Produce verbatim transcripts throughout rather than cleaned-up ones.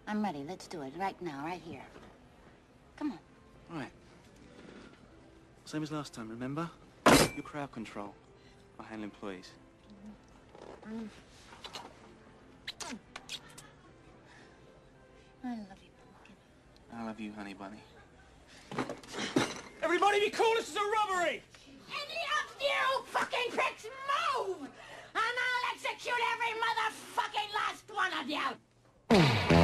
I'm ready. Let's do it. Right now, right here. Come on. Right. Same as last time, remember? Your crowd control. I handle employees. Mm. I love you, Pumpkin. I love you, honey bunny. Everybody be cool, this is a robbery! Any of you fucking pricks move! And I'll execute every motherfucking last one of you!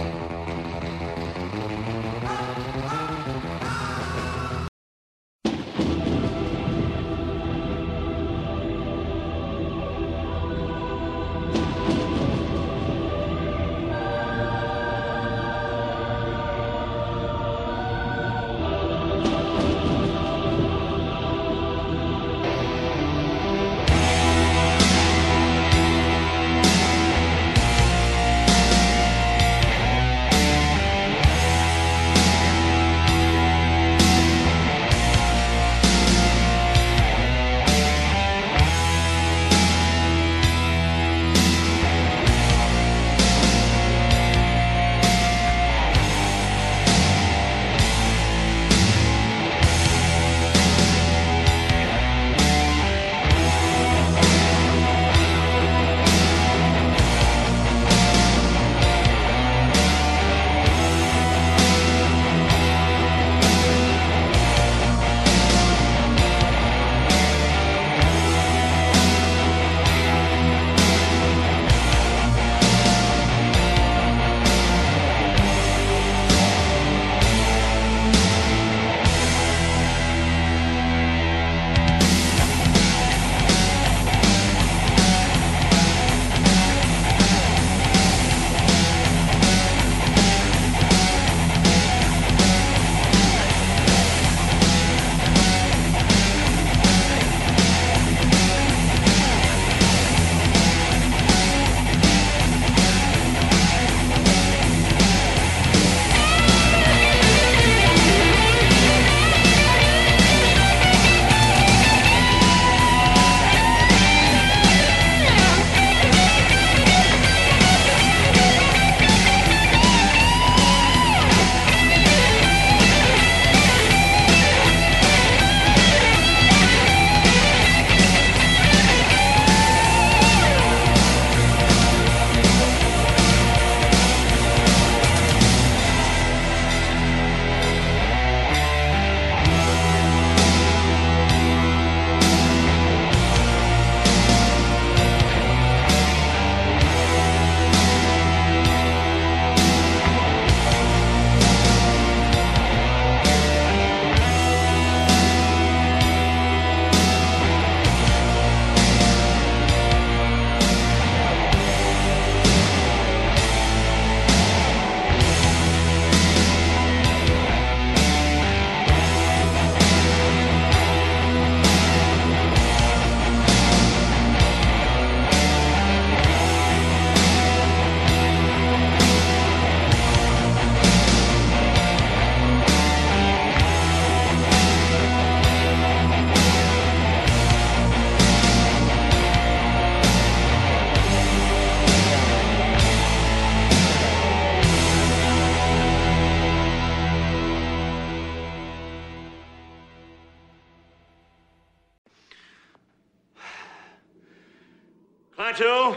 Klaatu,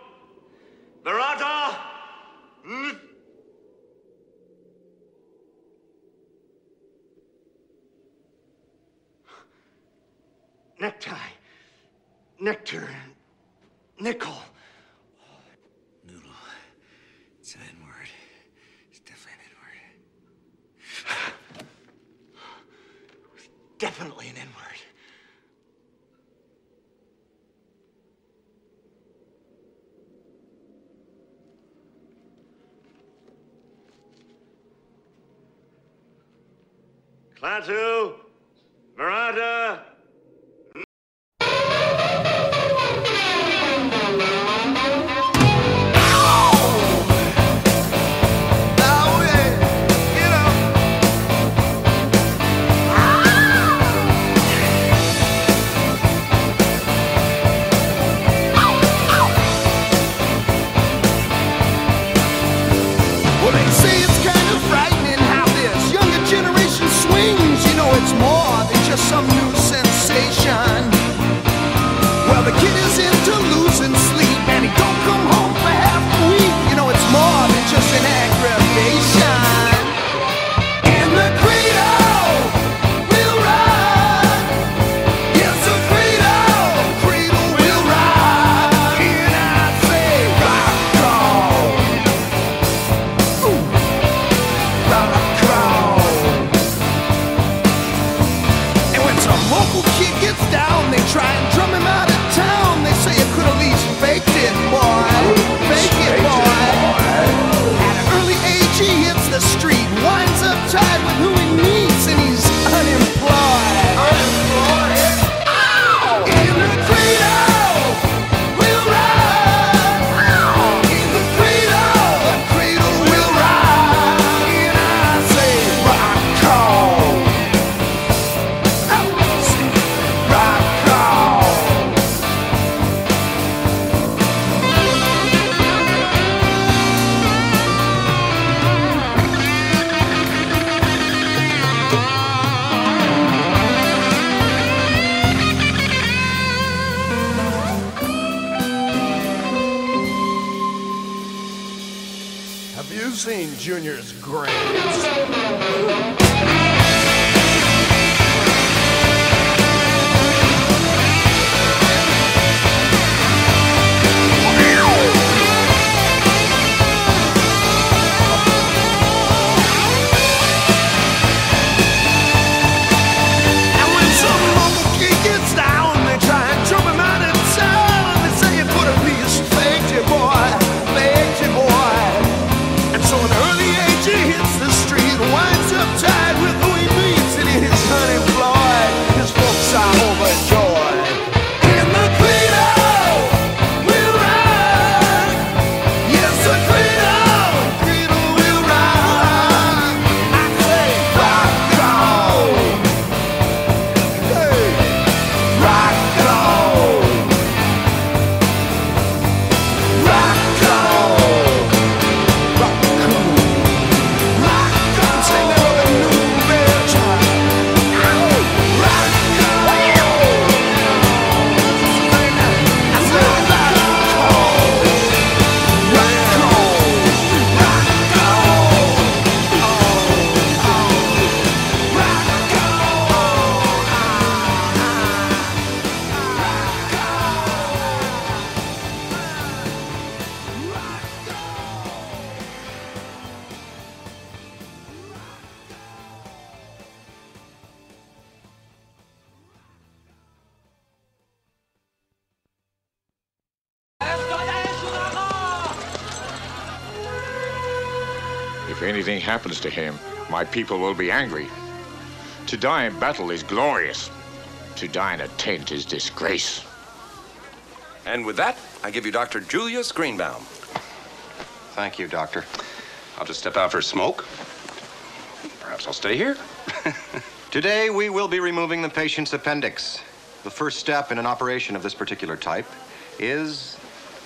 Barada, mm. Necktie, nectar, nickel. Noodle. It's an N-word. It's definitely an N-word. It's definitely an N-word. Klaatu, Barada. Well, Have you seen Junior's grades? If anything happens to him, my people will be angry. To die in battle is glorious. To die in a tent is disgrace. And with that, I give you Doctor Julius Greenbaum. Thank you, Doctor. I'll just step out for a smoke. Perhaps I'll stay here. Today, we will be removing the patient's appendix. The first step in an operation of this particular type is...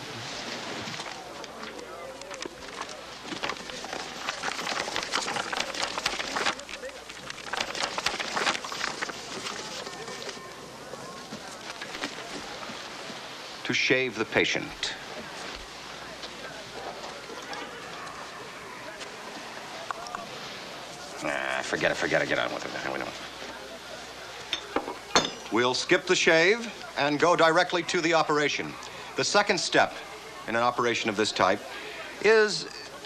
to shave the patient. Nah, forget it, forget it, get on with it. We know it. We'll skip the shave and go directly to the operation. The second step in an operation of this type is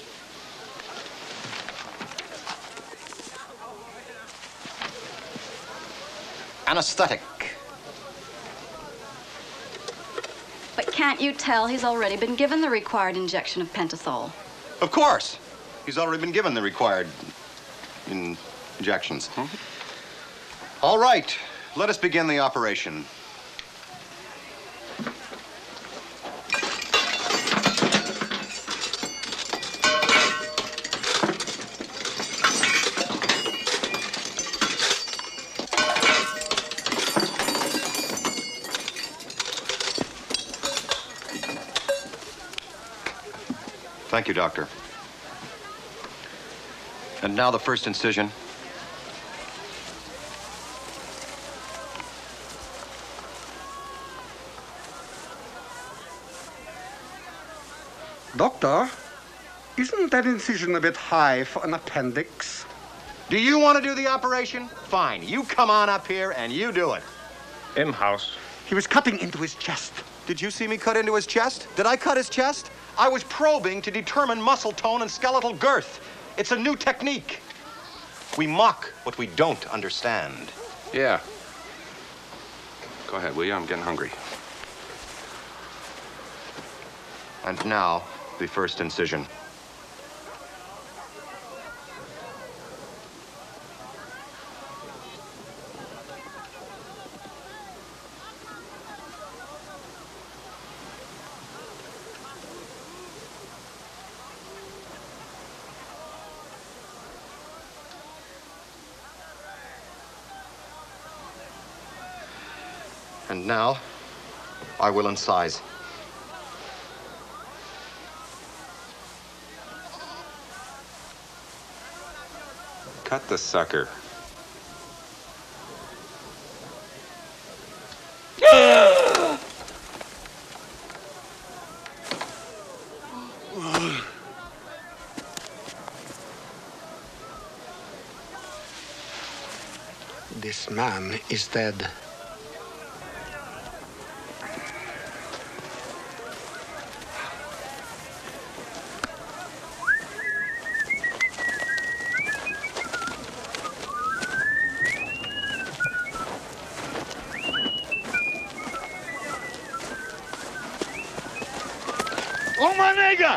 anesthetic. But can't you tell he's already been given the required injection of pentothal? Of course. He's already been given the required in injections. Hmm? All right, let us begin the operation. Thank you, Doctor. And now the first incision. Doctor, isn't that incision a bit high for an appendix? Do you want to do the operation? Fine. You come on up here and you do it. In-house. He was cutting into his chest. Did you see me cut into his chest? Did I cut his chest? I was probing to determine muscle tone and skeletal girth. It's a new technique. We mock what we don't understand. Yeah. Go ahead, will you? I'm getting hungry. And now, the first incision. And now, I will incise. Cut the sucker. This man is dead. Oh, my nigga!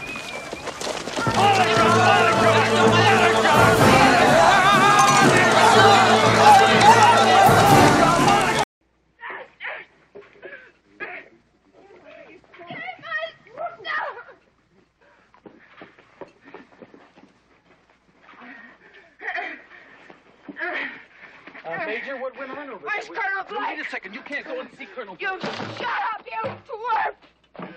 Uh, Major, what went on over there? Where's Colonel Blake? Wait a second. You can't go and see Colonel Blake. You shut up, you dwarf!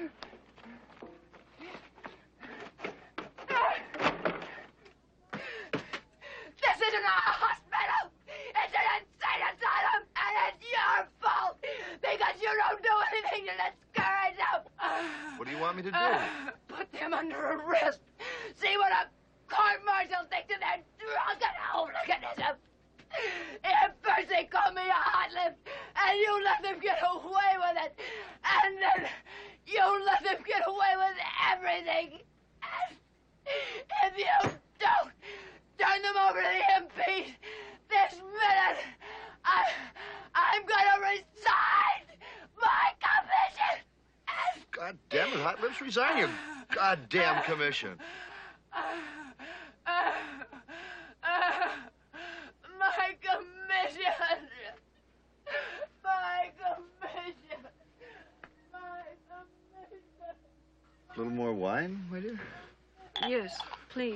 This isn't a hospital! It's an insane asylum, and it's your fault! Because you don't do anything to discourage them! What do you want me to do? Put them under arrest! See what a court-martial thinks of their drunken hooliganism! At first they call me a hot lip, and you let them get away with it. And then you let them get away with everything. And if you don't turn them over to the M Ps this minute, I, I'm gonna resign my commission. God damn it, Hot Lips, resign your goddamn commission. Uh, uh, uh, My commission! My commission! My commission! A little more wine, my dear? Yes, please.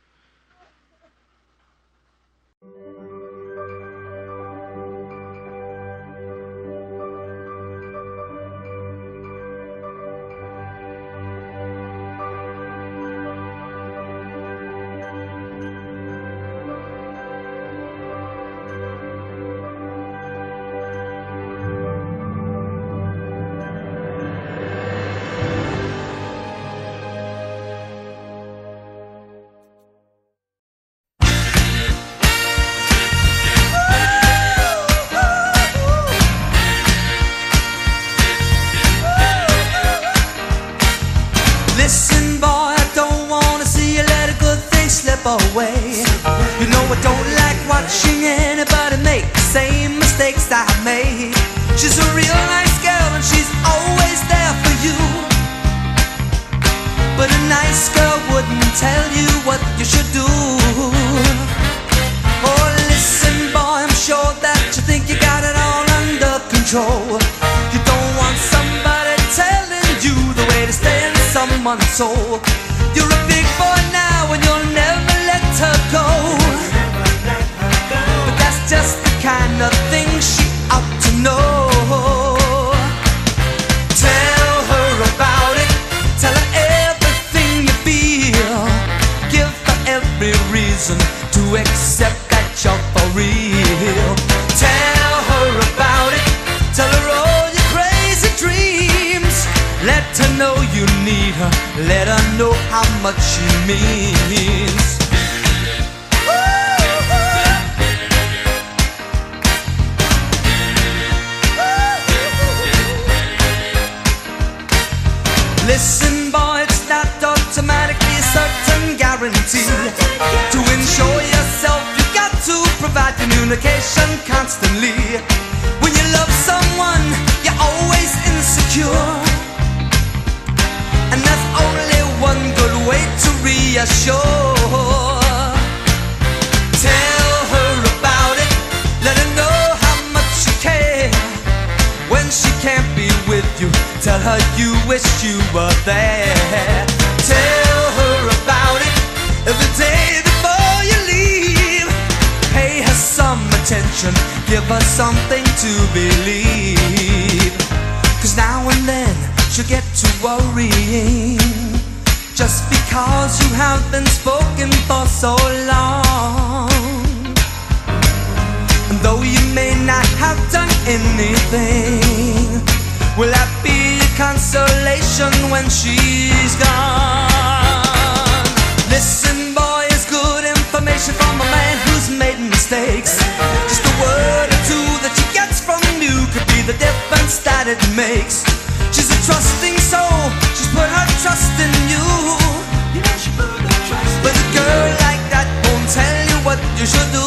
Away. You know I don't like watching anybody make the same mistakes I made. She's a real nice girl and she's always there for you. But a nice girl wouldn't tell you what you should do. Oh, listen, boy, I'm sure that you think you got it all under control. You don't want somebody telling you the way to stay in someone's soul. You're a big boy now and you'll never let her go. But that's just the kind of thing she ought to know. Tell her about it. Tell her everything you feel. Give her every reason to accept that you're for real. Tell her about it. Tell her all your crazy dreams. Let her know you need her. Let her know how much she means. Listen, boy, it's not automatically a certain guarantee. To ensure yourself, you got to provide communication constantly. When you love someone, you're always insecure. And there's only one good way to reassure. Tell her about it. Let her know how much you care. When she can't be with you, tell her you wish you were there. Tell her about it every day before you leave. Pay her some attention. Give her something to believe. 'Cause now and then she'll get to worrying, just because you have been spoken for so long. And though you may not have done anything, will that be a consolation when she's gone? Listen, boy, it's good information from a man who's made mistakes. Just it makes. She's a trusting soul, she's put her trust in you. You know she put her trust in you. But a girl like that won't tell you what you should do.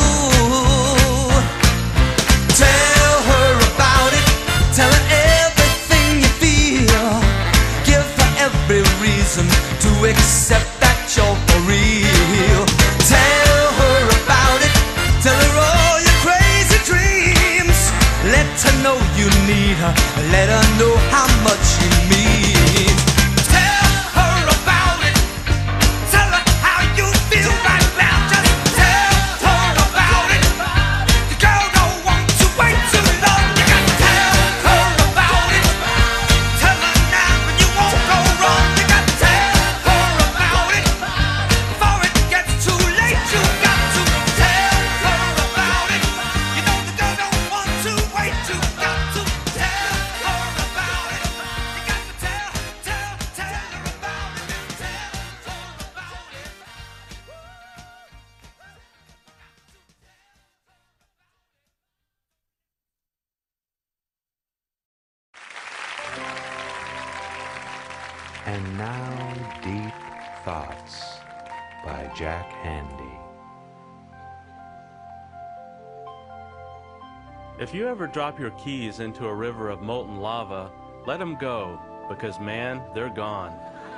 Tell her about it, tell her everything you feel. Give her every reason to accept that you're for real. Tell her about it, tell her all your crazy dreams. Let her know you need her, let her know how much you mean. Tell her about it, tell her how you feel right now. Just tell her about it. The girl don't want to wait too long. You got to tell her about it. Tell her now and you won't go wrong. You got to tell her about it before it gets too late. You got to tell her about it. You know the girl don't want to wait. You got to tell her about it. You got to tell, tell, tell her about it. Tell her about it. And now, Deep Thoughts by Jack Handy. If you ever drop your keys into a river of molten lava, let them go, because man, they're gone.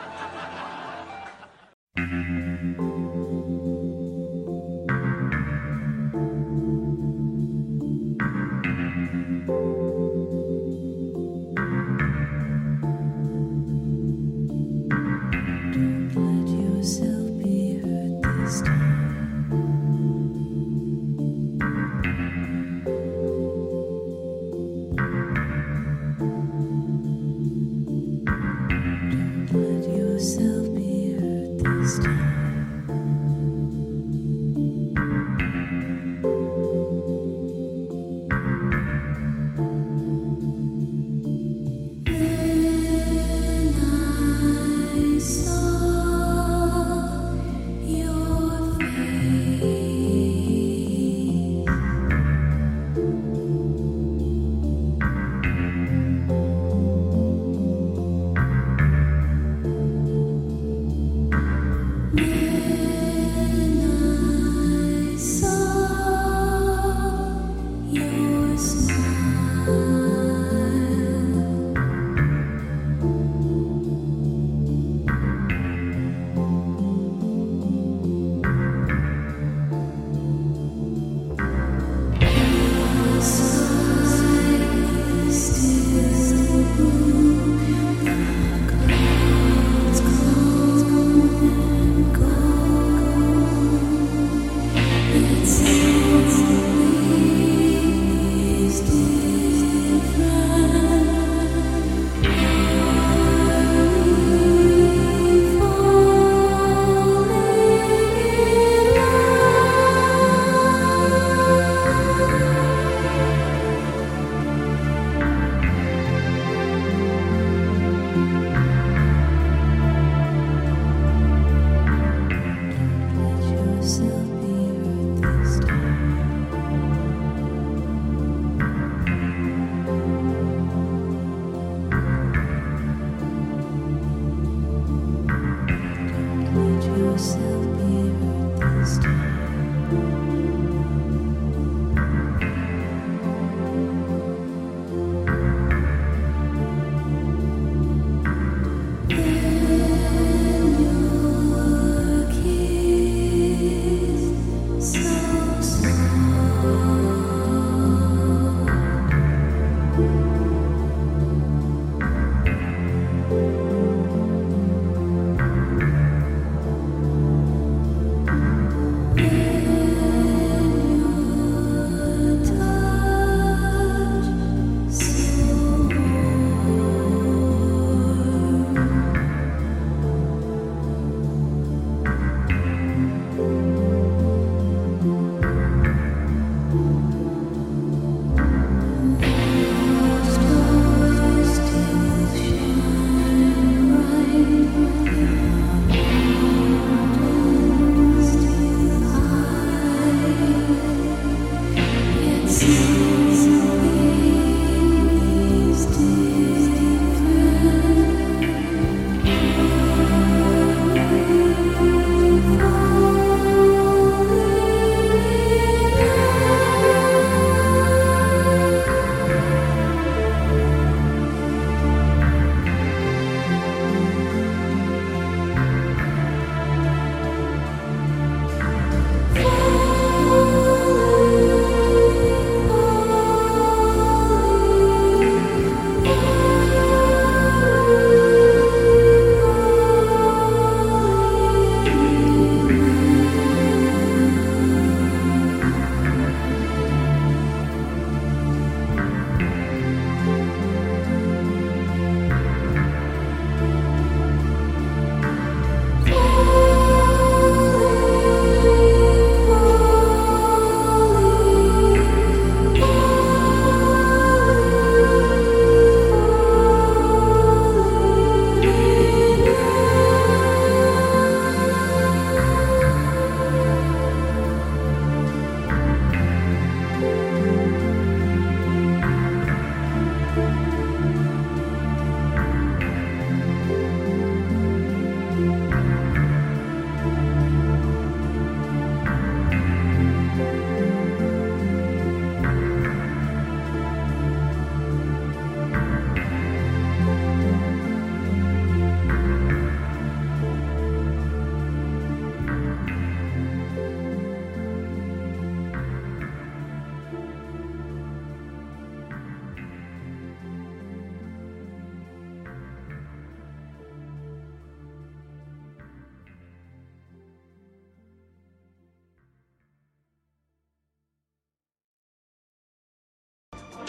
Let yourself be hurt this time. Don't let yourself be hurt this time. I saw your I saw your smile.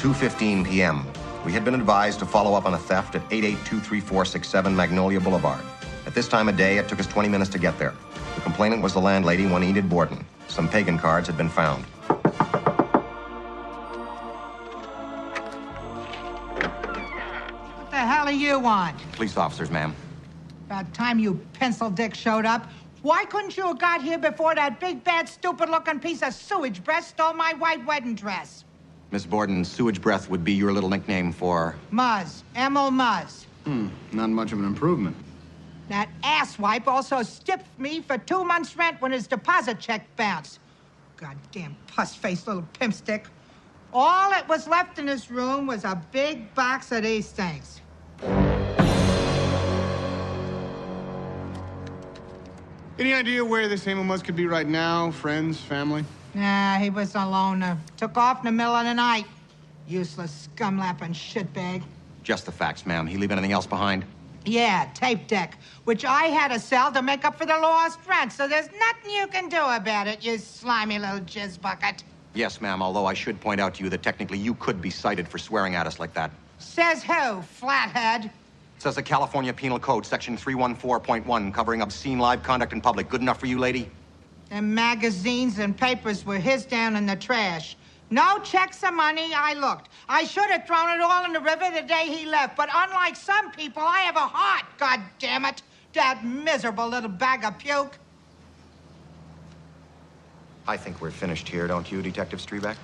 two fifteen p m We had been advised to follow up on a theft at eight eight two three four six seven Magnolia Boulevard. At this time of day, it took us twenty minutes to get there. The complainant was the landlady, one Enid Borden. Some pagan cards had been found. What the hell are you on? Police officers, ma'am. About time you pencil dick showed up. Why couldn't you have got here before that big, bad, stupid-looking piece of sewage breath stole my white wedding dress? Miss Borden, sewage breath would be your little nickname for... Muzz. Emil Muzz. Hmm, not much of an improvement. That asswipe also stiffed me for two months' rent when his deposit check bounced. Goddamn puss-faced little pimp stick. All that was left in this room was a big box of these things. Any idea where this Emil Muzz could be right now? Friends, family? Nah, he was a loner. Took off in the middle of the night. Useless, scum-lapping shitbag. Just the facts, ma'am. He leave anything else behind? Yeah, tape deck, which I had to sell to make up for the lost rent, so there's nothing you can do about it, you slimy little jizz bucket. Yes, ma'am, although I should point out to you that technically you could be cited for swearing at us like that. Says who, flathead? It says the California Penal Code, section three one four point one, covering obscene live conduct in public. Good enough for you, lady? Them magazines and papers were his down in the trash. No checks or money, I looked. I should have thrown it all in the river the day he left, but unlike some people, I have a heart, God damn it. That miserable little bag of puke. I think we're finished here, don't you, Detective Strebeck?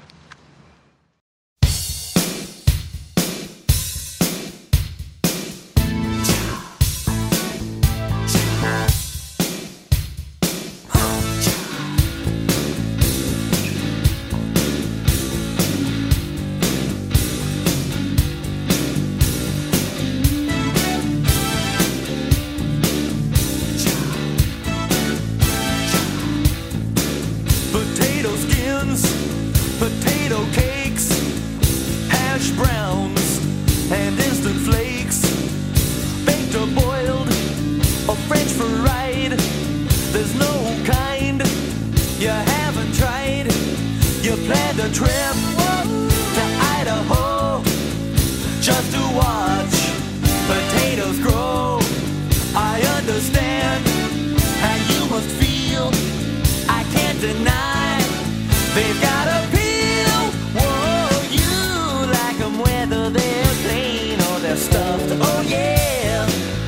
Potato skins, potato cakes, hash browns, and instant flakes, baked or boiled, or French fried. There's no kind you haven't tried. You planned a trip to Idaho just to watch potatoes grow. I understand how you must feel. I can't deny they've got a peel. Whoa, you like them whether they're plain or they're stuffed. Oh yeah.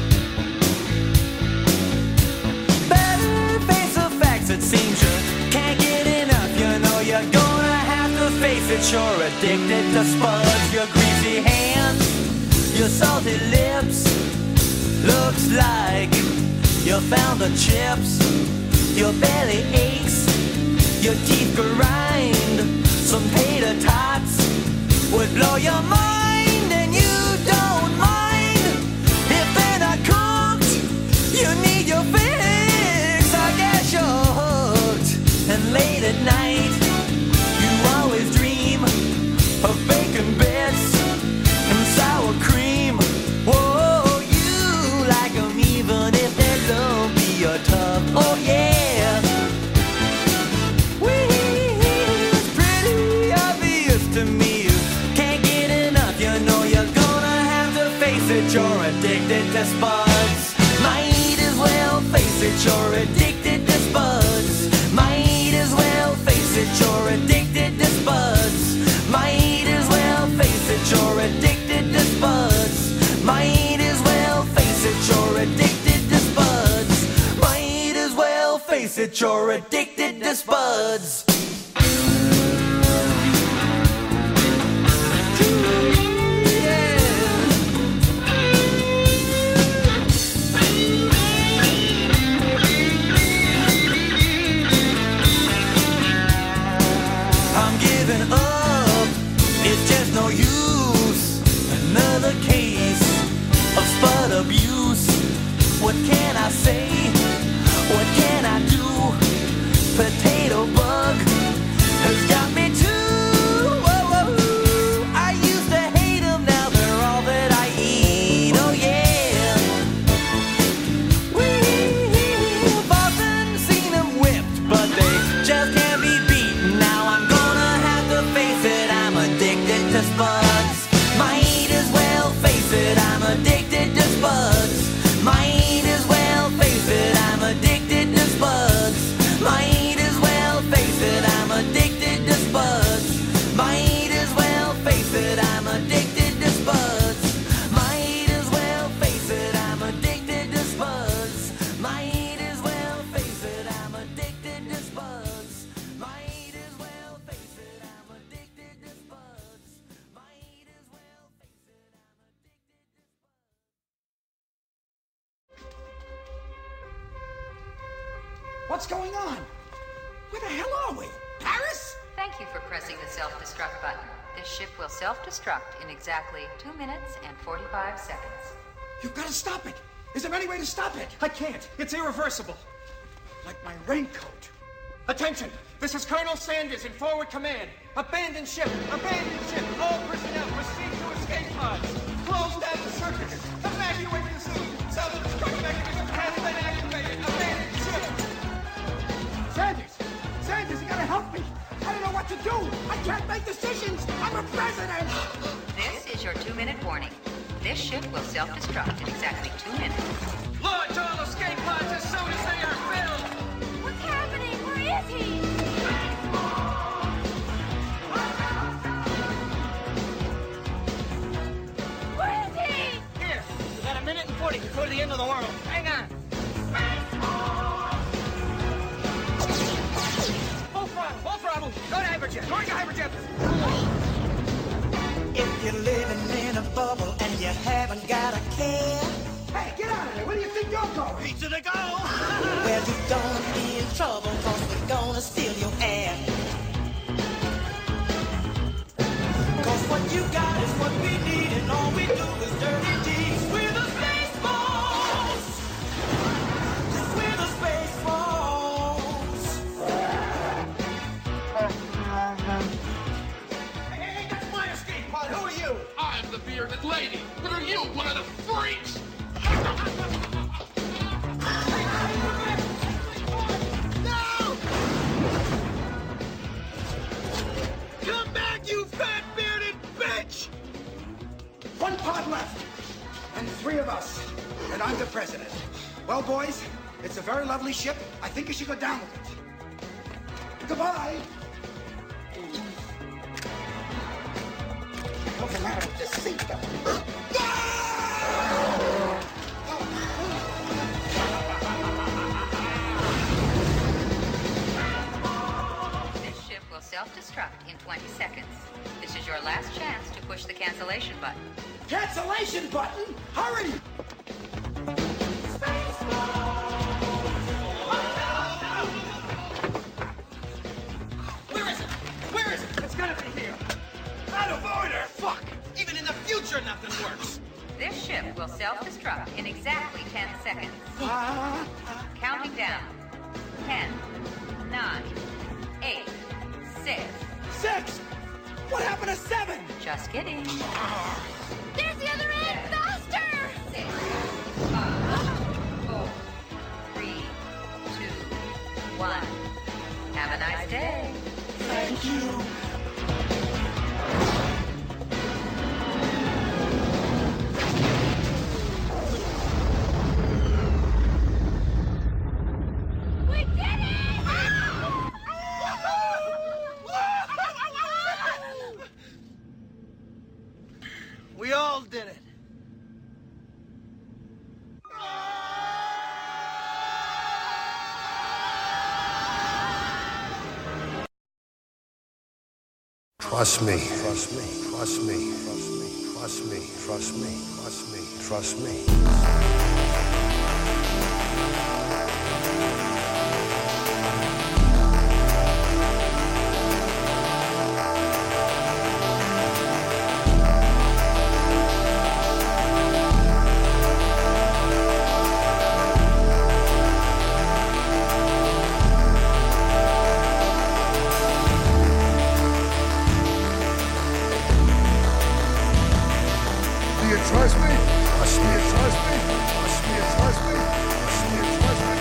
Better face the facts. It seems you can't get enough. You know you're gonna have to face it. You're addicted to spuds. Your greasy hands, your salty lips. Looks like you found the chips. Your belly aches, your teeth grind. Some tater tots would blow your mind, and you don't mind if they're not cooked. You need your fix. I guess you're hooked. And late at night, you always dream of bacon bits and sour cream. Whoa, you like them even if they're lumpy or tough. Oh yeah. You're addicted to spuds. Might as well face it, you're addicted to spuds. Might as well face it, you're addicted to spuds. Might as well face it, you're addicted to spuds. Might as well face it, you're addicted to spuds. Might as well face it, you're addicted to spuds. No use, another case of spud abuse. What can I say? What can I do? Potato bug What's going on? Where the hell are we? Paris? Thank you for pressing the self-destruct button. This ship will self-destruct in exactly two minutes and forty-five seconds. You've got to stop it. Is there any way to stop it? I can't. It's irreversible. Like my raincoat. Attention! This is Colonel Sanders in forward command. Abandon ship! Abandon ship! All personnel proceed to escape pods. Close down the circuits. Evacuate the suit. Self-destruct mechanism has been activated. Abandon ship! Sanders! Sanders, you gotta help me! I don't know what to do! I can't make decisions! I'm a president! This is your two-minute warning. This ship will self-destruct in exactly two minutes. Launch all escape pods as soon as they are filled! What's happening? Where is he? Where is he? Here, we got a minute and forty before the end of the world. Hang on. Full throttle, full throttle. Go to hyperjet, going to hyperjet. If you're living in a bubble and you haven't got a care. Hey, get out of there. Where do you think you're going? Pizza to go. Well, you're gonna be in trouble cause we're gonna steal your air. Cause what you got is what we need and all we do is dirty deeds. We're the Space Force. Yes, we're the Space Force. Hey, hey, hey, that's my escape pod. Who are you? I'm the bearded lady. What are you, one of the freaks? No! Come back, you fat bearded bitch! One pod left, and three of us, and I'm the president. Well, boys, it's a very lovely ship. I think you should go down with it. Goodbye. What's the matter with this seat, though? This ship will self-destruct in twenty seconds. This is your last chance to push the cancellation button. Cancellation button? Hurry! Where is it? Where is it? It's gotta be here. Out of order! Fuck! Even in the future, nothing works. This ship will self-destruct in exactly ten seconds. Counting down. Ten, nine, eight, six. Six! What happened to seven? Just kidding. There's the other end! Faster! Six, five, four, three, two, one. Have a nice day. Thank you. We did it! We all did it. Trust me, trust me, trust me, trust me, trust me, trust me, trust me, trust me. Do you trust me? Trust me, trust me, trust me, trust me, trust me, trust me.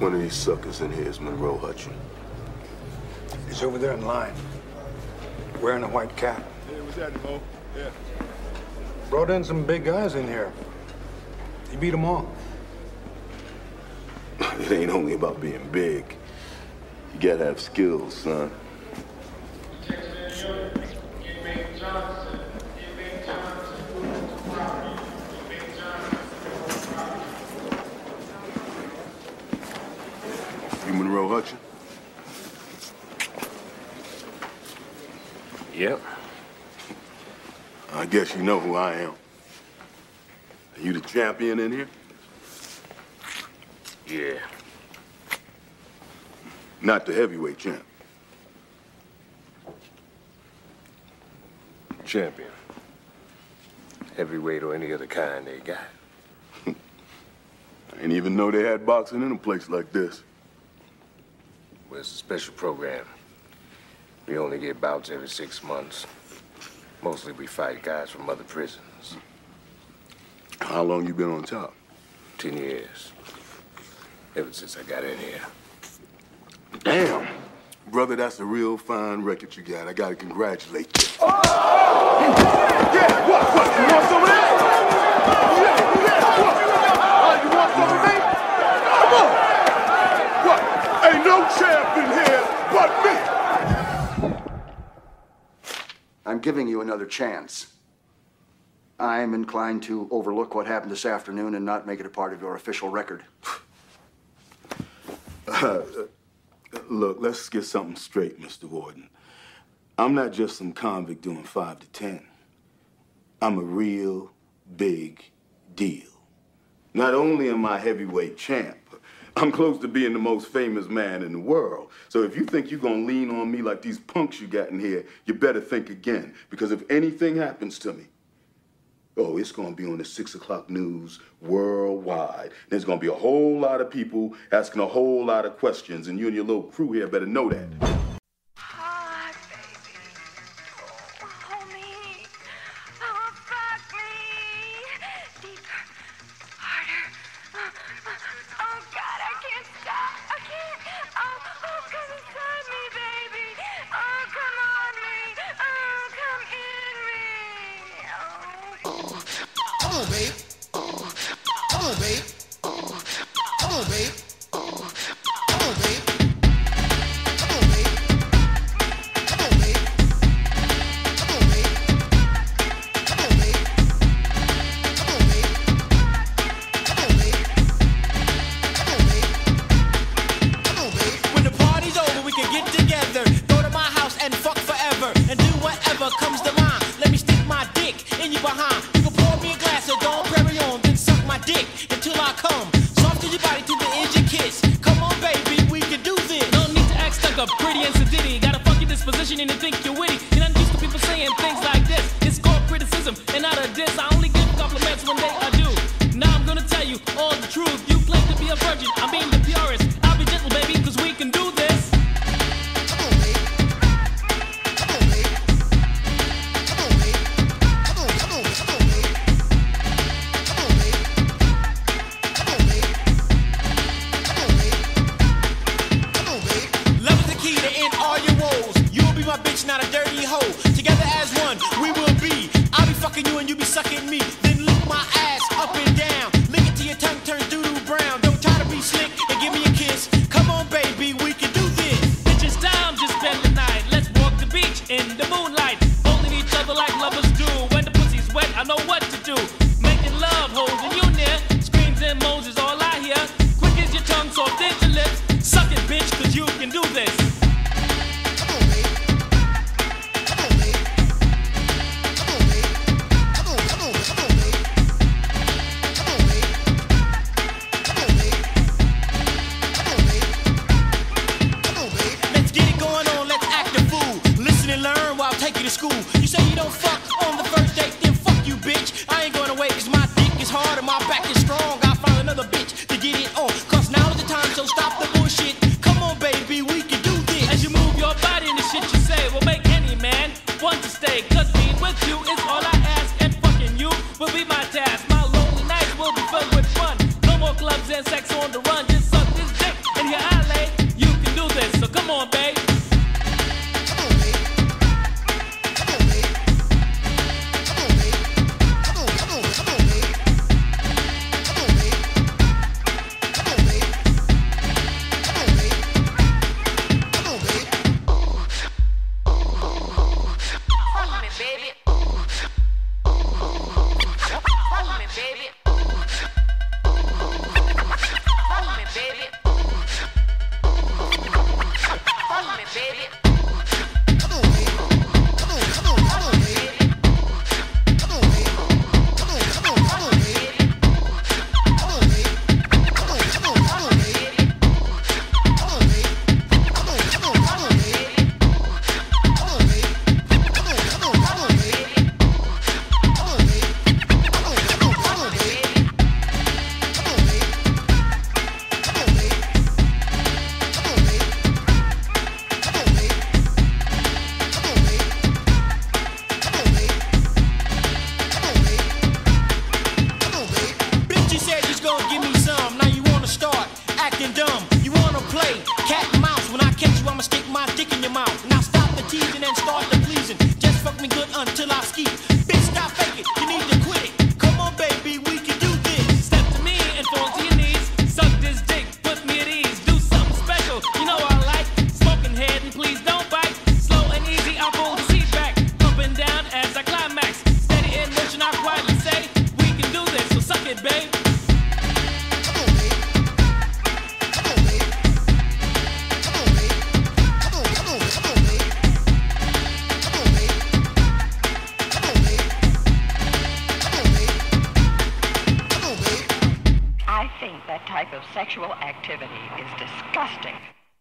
one of these suckers in here is Monroe Hutchin? He's over there in line, wearing a white cap. Hey, what's that, Mo? Yeah. Brought in some big guys in here. He beat them all. It ain't only about being big. You gotta have skills, son. You Monroe Hutchin? Yep. I guess you know who I am. Are you the champion in here? Yeah. Not the heavyweight champ. Champion. Heavyweight or any other kind they got. I didn't even know they had boxing in a place like this. Well, it's a special program. We only get bouts every six months. Mostly we fight guys from other prisons. How long you been on top? Ten years. Ever since I got in here. Damn. Brother, that's a real fine record you got. I gotta congratulate you. Oh! Yeah, what, what, you want some of that? Yeah, yeah, what? Oh, you want some of me? Come on! What? Ain't no champ in here but me! I'm giving you another chance. I'm inclined to overlook what happened this afternoon and not make it a part of your official record. Uh, look, let's get something straight, Mister Warden. I'm not just some convict doing five to ten. I'm a real big deal. Not only am I heavyweight champ, I'm close to being the most famous man in the world. So if you think you're gonna lean on me like these punks you got in here, you better think again. Because if anything happens to me, oh, it's gonna be on the six o'clock news worldwide. There's gonna be a whole lot of people asking a whole lot of questions, and you and your little crew here better know that. Hot, baby. Oh, hold me. Oh, fuck me. Deeper. Harder. Oh, oh, God, I can't stop. I can't. Oh, oh, come inside me, baby. Oh, come on me. Oh, come in me. Oh. Come on, babe. Come on, babe. Come on, babe. Come on, babe. Come on, babe. Come on, babe. Come on, babe. Come on, babe. Come on, babe. Come on, babe. Come on, babe. Come on, babe. When the party's over, we can get together, go to my house and fuck forever, and do whatever comes to mind. Let me stick my dick in your behind. You can pour me a glass of Dom Perignon, then suck my dick until I come. Soft to your body till the edge you kiss. Come on, baby, we can do this. No need to act stuck up, pretty and sedity. Got a funky disposition and you think you're witty. You're not used to people saying things like this. It's called criticism and not a diss. I only give compliments when they are due. Now I'm gonna tell you all the truth. You claim to be a virgin, I'm being the purest. I'll be gentle, baby, cause we can do this. Come on, babe. Come on, babe. Come on, babe. Come on, come on, come on, babe. Come on, babe. Come on, babe. Come on, babe. Come on, babe. Love is the key to end all your woes. You'll be my bitch, not a dirty hoe. Together as one, we will be. I'll be fucking you and you be sucking me. Then lick my ass up and down. Lick it till your tongue turns doo-doo brown. Don't try to be slick and give me a kiss. Come on, baby, we can do this. Bitches down, just spend the night. Let's walk the beach in the moonlight. Holding each other like lovers do. When the pussy's wet, I know what to do. Making love, holding you near. Screams and moans is all I hear. Quick as your tongue, soft as your lips. Suck it, bitch, cause you can do this. Come on, babe. Come on, babe. Come on, babe. Come on, come on, start acting dumb. You wanna play cat and mouse. When I catch you, I'ma stick my dick in your mouth. Now stop the teasing and start the pleasing. Just fuck me good until I ski. Bitch, stop faking. You need to quit it. Come on, baby, we can do this. Step to me and fall to your knees. Suck this dick, put me at ease. Do something special, you know I like. Smoking head and please don't bite. Slow and easy, I'll pull the seat back. Up and down as I climax. Steady in motion, I quietly say, we can do this, so suck it, babe. I think that type of sexual activity is disgusting.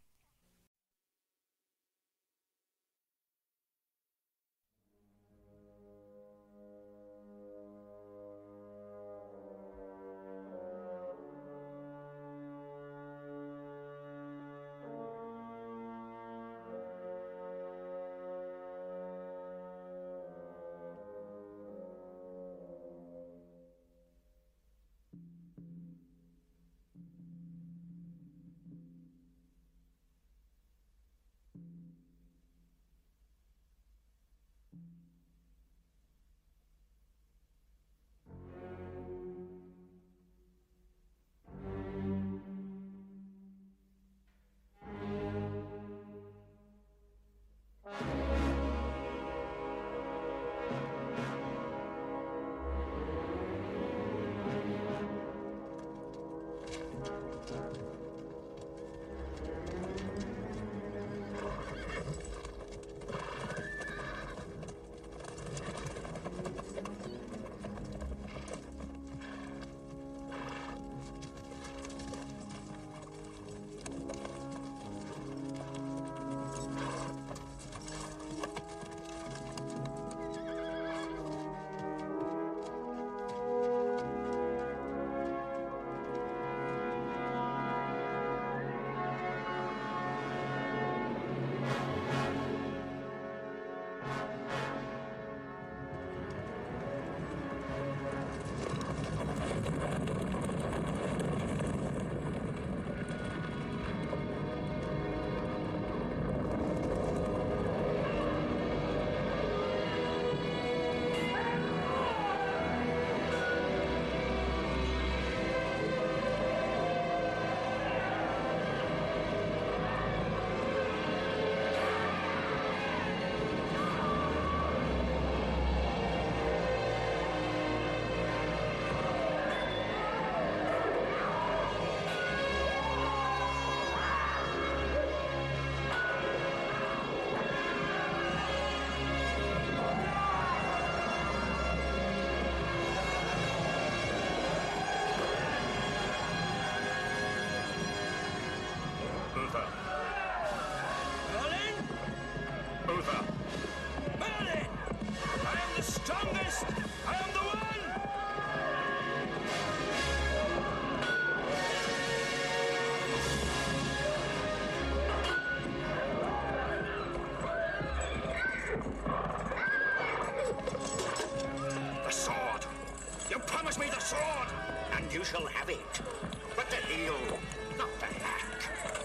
You shall have it. But the heel, not the hack.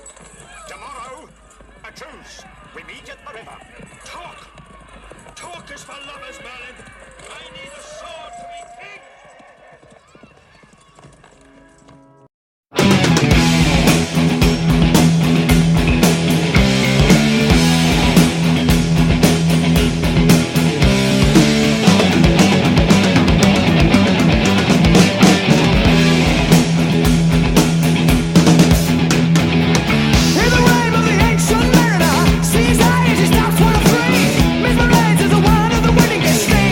Tomorrow, a truce. We meet at the river. Talk. Talk is for lovers, Merlin. I need a sword to be king. Stay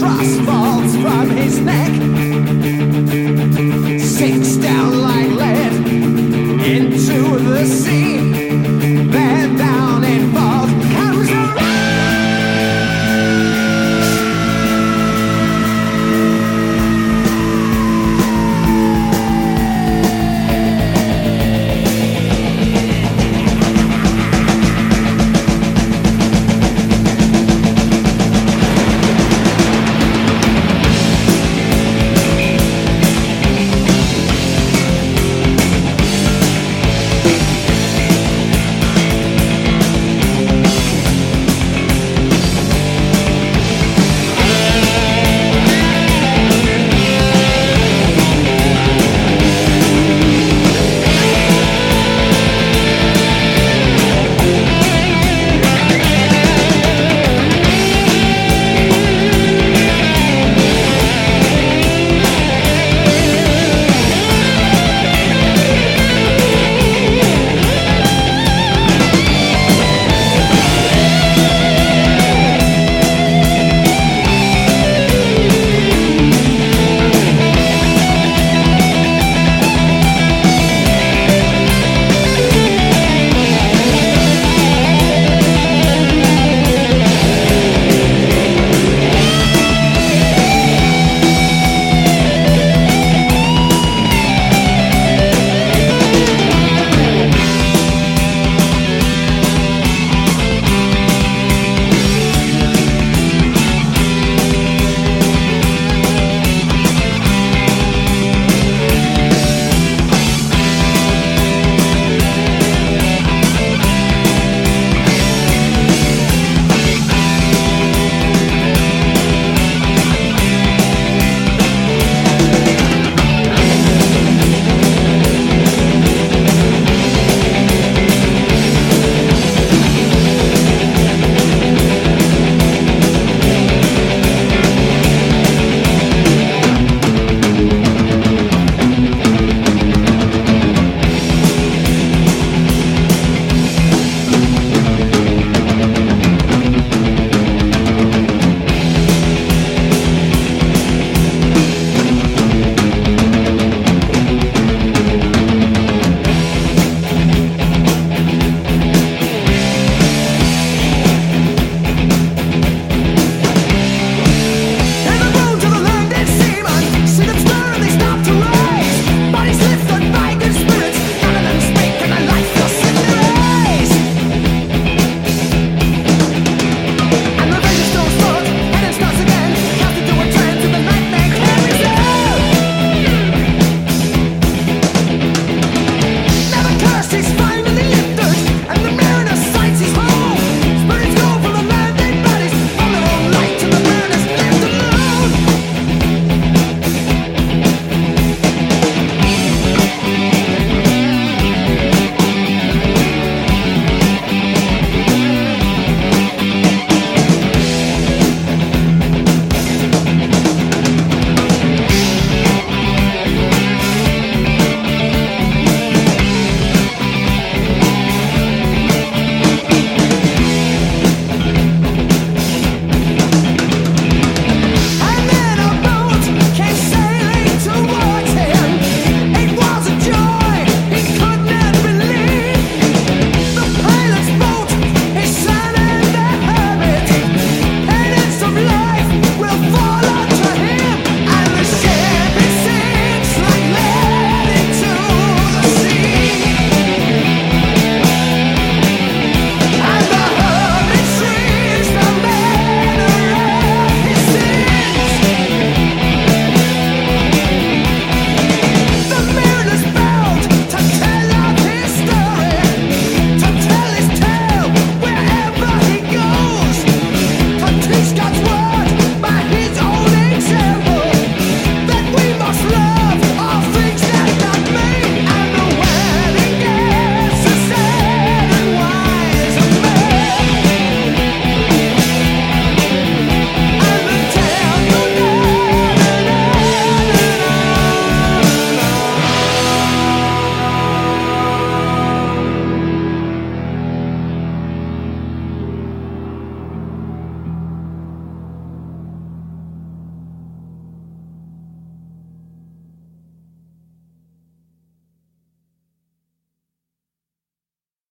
cross falls from his neck.